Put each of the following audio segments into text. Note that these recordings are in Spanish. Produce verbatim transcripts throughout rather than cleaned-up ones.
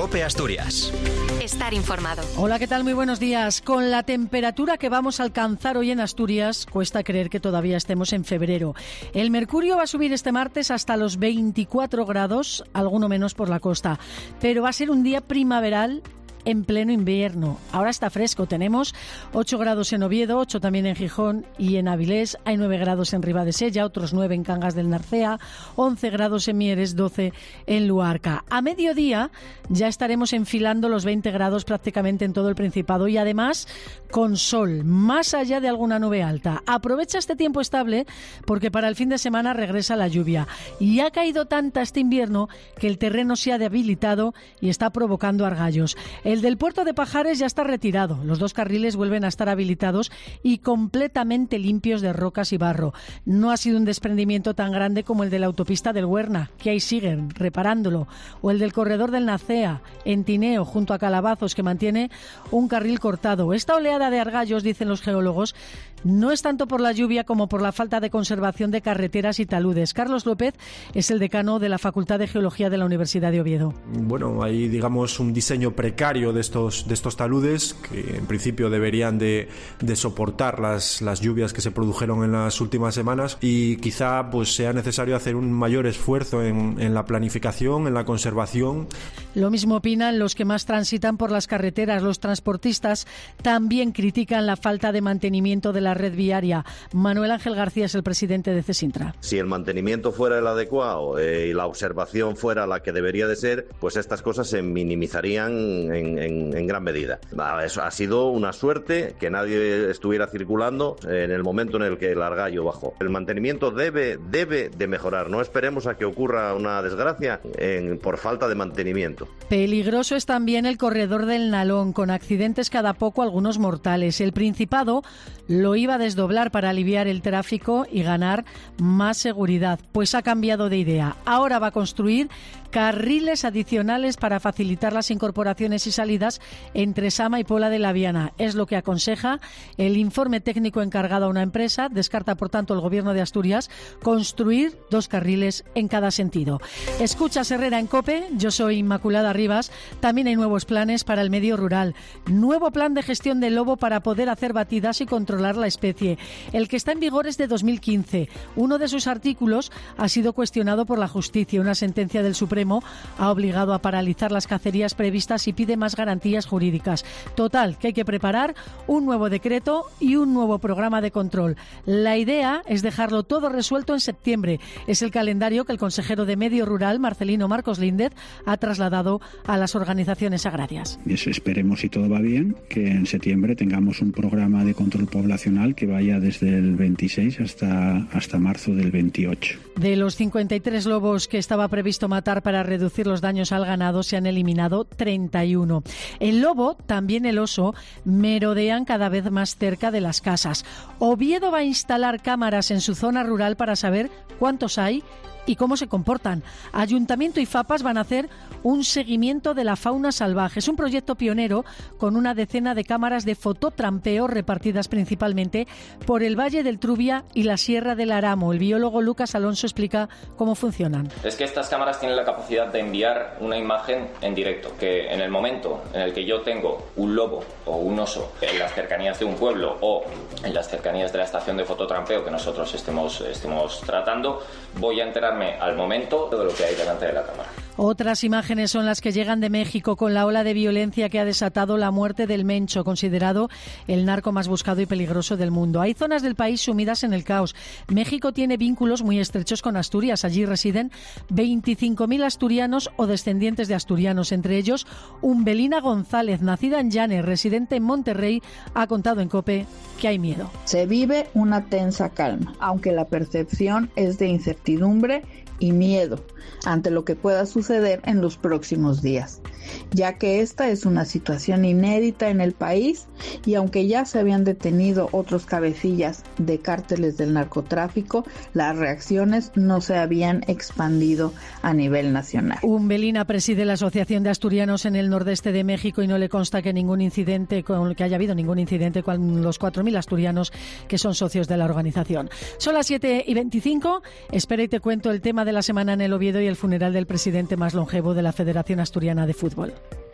COPE Asturias. Estar informado. Hola, ¿qué tal? Muy buenos días. Con la temperatura que vamos a alcanzar hoy en Asturias, cuesta creer que todavía estemos en febrero. El mercurio va a subir este martes hasta los veinticuatro grados, alguno menos por la costa. Pero va a ser un día primaveral en pleno invierno. Ahora está fresco. Tenemos ocho grados en Oviedo, ocho también en Gijón y en Avilés. Hay nueve grados en Ribadesella, otros nueve en Cangas del Narcea, once grados en Mieres, doce en Luarca. A mediodía ya estaremos enfilando los veinte grados prácticamente en todo el Principado y además con sol, más allá de alguna nube alta. Aprovecha este tiempo estable porque para el fin de semana regresa la lluvia. Y ha caído tanta este invierno que el terreno se ha debilitado y está provocando argallos. El del puerto de Pajares ya está retirado. Los dos carriles vuelven a estar habilitados y completamente limpios de rocas y barro. No ha sido un desprendimiento tan grande como el de la autopista del Huerna, que ahí siguen reparándolo, o el del corredor del Nacea, en Tineo, junto a Calabazos, que mantiene un carril cortado. Esta oleada de argallos, dicen los geólogos, no es tanto por la lluvia como por la falta de conservación de carreteras y taludes. Carlos López es el decano de la Facultad de Geología de la Universidad de Oviedo. Bueno, hay, digamos, un diseño precario de estos, de estos taludes que en principio deberían de, de soportar las, las lluvias que se produjeron en las últimas semanas y quizá pues sea necesario hacer un mayor esfuerzo en, en la planificación, en la conservación. Lo mismo opinan los que más transitan por las carreteras. Los transportistas también critican la falta de mantenimiento de la red viaria. Manuel Ángel García es el presidente de CESINTRA. Si el mantenimiento fuera el adecuado eh, y la observación fuera la que debería de ser, pues estas cosas se minimizarían en, en, en gran medida. Eso ha sido una suerte que nadie estuviera circulando en el momento en el que el argallo bajó. El mantenimiento debe, debe de mejorar. No esperemos a que ocurra una desgracia en, por falta de mantenimiento. Peligroso es también el corredor del Nalón, con accidentes cada poco, algunos mortales. El Principado lo iba a desdoblar para aliviar el tráfico y ganar más seguridad, pues ha cambiado de idea. Ahora va a construir carriles adicionales para facilitar las incorporaciones y salidas entre Sama y Pola de la Viana. Es lo que aconseja el informe técnico encargado a una empresa. Descarta, por tanto, el Gobierno de Asturias construir dos carriles en cada sentido. Escuchas Herrera en COPE, yo soy Inmaculada Rivas. También hay nuevos planes para el medio rural. Nuevo plan de gestión del lobo para poder hacer batidas y controlar la especie. El que está en vigor es de dos mil quince. Uno de sus artículos ha sido cuestionado por la justicia. Una sentencia del Supremo ha obligado a paralizar las cacerías previstas y pide más garantías jurídicas. Total, que hay que preparar un nuevo decreto y un nuevo programa de control. La idea es dejarlo todo resuelto en septiembre. Es el calendario que el consejero de Medio Rural, Marcelino Marcos Líndez, ha trasladado a las organizaciones agrarias. Esperemos, si todo va bien, que en septiembre tengamos un programa de control poblacional que vaya desde el veintiséis hasta, hasta marzo del veintiocho. De los cincuenta y tres lobos que estaba previsto matar para reducir los daños al ganado, se han eliminado treinta y uno. El lobo, también el oso, merodean cada vez más cerca de las casas. Oviedo va a instalar cámaras en su zona rural para saber cuántos hay y cómo se comportan. Ayuntamiento y FAPAS van a hacer un seguimiento de la fauna salvaje. Es un proyecto pionero con una decena de cámaras de fototrampeo repartidas principalmente por el Valle del Trubia y la Sierra del Aramo. El biólogo Lucas Alonso explica cómo funcionan. Es que estas cámaras tienen la capacidad de enviar una imagen en directo, que en el momento en el que yo tengo un lobo o un oso en las cercanías de un pueblo o en las cercanías de la estación de fototrampeo que nosotros estemos, estemos tratando, voy a enterarme al momento de lo que hay delante de la cámara. Otras imágenes son las que llegan de México con la ola de violencia que ha desatado la muerte del Mencho, considerado el narco más buscado y peligroso del mundo. Hay zonas del país sumidas en el caos. México tiene vínculos muy estrechos con Asturias. Allí residen veinticinco mil asturianos o descendientes de asturianos, entre ellos Umbelina González, nacida en Llanes, residente en Monterrey, ha contado en COPE que hay miedo. Se vive una tensa calma, aunque la percepción es de incertidumbre y miedo ante lo que pueda suceder en los próximos días, ya que esta es una situación inédita en el país y aunque ya se habían detenido otros cabecillas de cárteles del narcotráfico, las reacciones no se habían expandido a nivel nacional. Umbelina preside la Asociación de Asturianos en el nordeste de México y no le consta que ningún incidente, con que haya habido ningún incidente con los cuatro mil asturianos que son socios de la organización. Son las siete y veinticinco. Espera y te cuento el tema de la semana en el Oviedo y el funeral del presidente más longevo de la Federación Asturiana de Fútbol.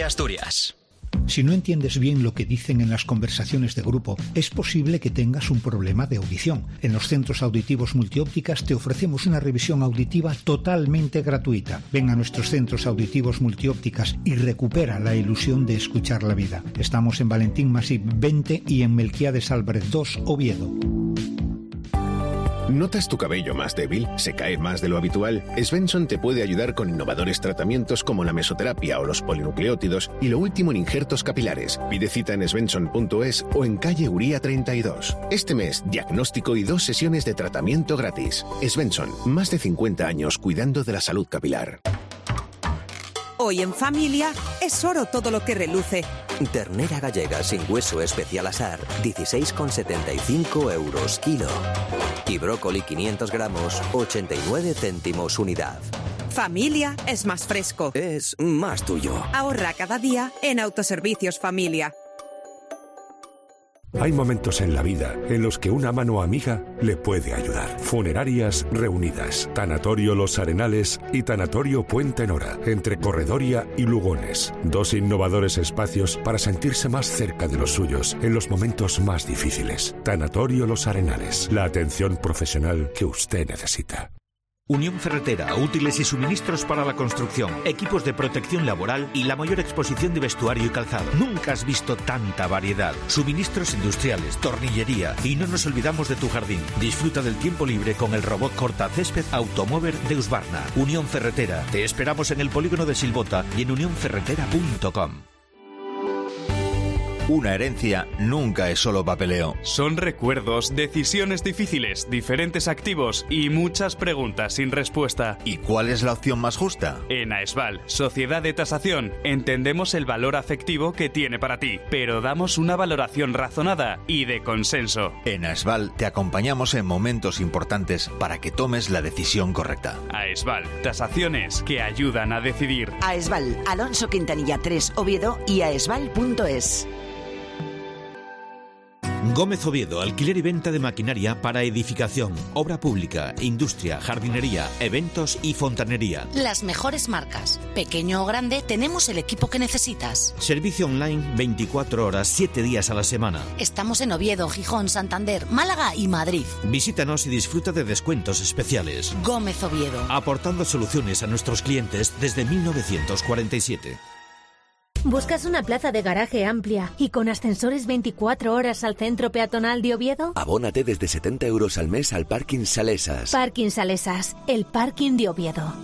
Asturias. Si no entiendes bien lo que dicen en las conversaciones de grupo, es posible que tengas un problema de audición. En los centros auditivos Multiópticas te ofrecemos una revisión auditiva totalmente gratuita. Ven a nuestros centros auditivos Multiópticas y recupera la ilusión de escuchar la vida. Estamos en Valentín Masip veinte y en Melquiades Álvarez dos, Oviedo. ¿Notas tu cabello más débil? ¿Se cae más de lo habitual? Svensson te puede ayudar con innovadores tratamientos como la mesoterapia o los polinucleótidos y lo último en injertos capilares. Pide cita en svensson punto es o en calle Uría treinta y dos. Este mes, diagnóstico y dos sesiones de tratamiento gratis. Svensson, más de cincuenta años cuidando de la salud capilar. Hoy en familia es oro todo lo que reluce. Ternera gallega sin hueso especial asar, dieciséis con setenta y cinco euros kilo. Y brócoli quinientos gramos, ochenta y nueve céntimos unidad. Familia es más fresco. Es más tuyo. Ahorra cada día en Autoservicios Familia. Hay momentos en la vida en los que una mano amiga le puede ayudar. Funerarias Reunidas, Tanatorio Los Arenales y Tanatorio Puente Nora, entre Corredoria y Lugones. Dos innovadores espacios para sentirse más cerca de los suyos en los momentos más difíciles. Tanatorio Los Arenales, la atención profesional que usted necesita. Unión Ferretera, útiles y suministros para la construcción, equipos de protección laboral y la mayor exposición de vestuario y calzado. Nunca has visto tanta variedad. Suministros industriales, tornillería y no nos olvidamos de tu jardín. Disfruta del tiempo libre con el robot cortacésped Automover de Husqvarna. Unión Ferretera. Te esperamos en el polígono de Silbota y en unión ferretera punto com. Una herencia nunca es solo papeleo. Son recuerdos, decisiones difíciles, diferentes activos y muchas preguntas sin respuesta. ¿Y cuál es la opción más justa? En AESVAL, Sociedad de Tasación, entendemos el valor afectivo que tiene para ti, pero damos una valoración razonada y de consenso. En AESVAL te acompañamos en momentos importantes para que tomes la decisión correcta. AESVAL, tasaciones que ayudan a decidir. AESVAL, Alonso Quintanilla tres, Oviedo y aesval punto es. Gómez Oviedo, alquiler y venta de maquinaria para edificación, obra pública, industria, jardinería, eventos y fontanería. Las mejores marcas. Pequeño o grande, tenemos el equipo que necesitas. Servicio online veinticuatro horas, siete días a la semana. Estamos en Oviedo, Gijón, Santander, Málaga y Madrid. Visítanos y disfruta de descuentos especiales. Gómez Oviedo. Aportando soluciones a nuestros clientes desde mil novecientos cuarenta y siete. ¿Buscas una plaza de garaje amplia y con ascensores veinticuatro horas al centro peatonal de Oviedo? Abónate desde setenta euros al mes al Parking Salesas. Parking Salesas, el parking de Oviedo.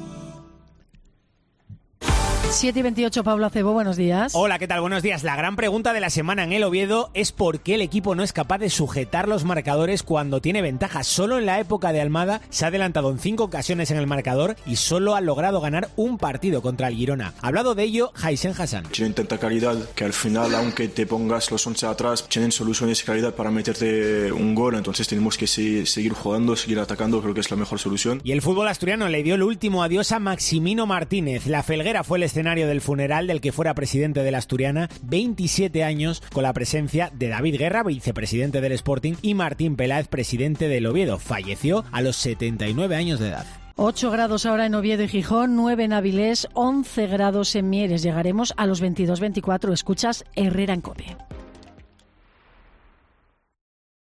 siete y veintiocho, Pablo Acebo, buenos días. Hola, ¿qué tal? Buenos días. La gran pregunta de la semana en el Oviedo es por qué el equipo no es capaz de sujetar los marcadores cuando tiene ventaja. Solo en la época de Almada se ha adelantado en cinco ocasiones en el marcador y solo ha logrado ganar un partido contra el Girona. Ha hablado de ello Haisen Hassan. Tienen tanta calidad que al final, aunque te pongas los once atrás, tienen soluciones de calidad para meterte un gol. Entonces tenemos que seguir jugando, seguir atacando, creo que es la mejor solución. Y el fútbol asturiano le dio el último adiós a Maximino Martínez. La Felguera fue el escenario del funeral del que fuera presidente de la Asturiana, veintisiete años, con la presencia de David Guerra, vicepresidente del Sporting, y Martín Peláez, presidente del Oviedo. Falleció a los setenta y nueve años de edad. ocho grados ahora en Oviedo y Gijón, nueve en Avilés, once grados en Mieres. Llegaremos a los veintidós veinticuatro. Escuchas Herrera en COPE.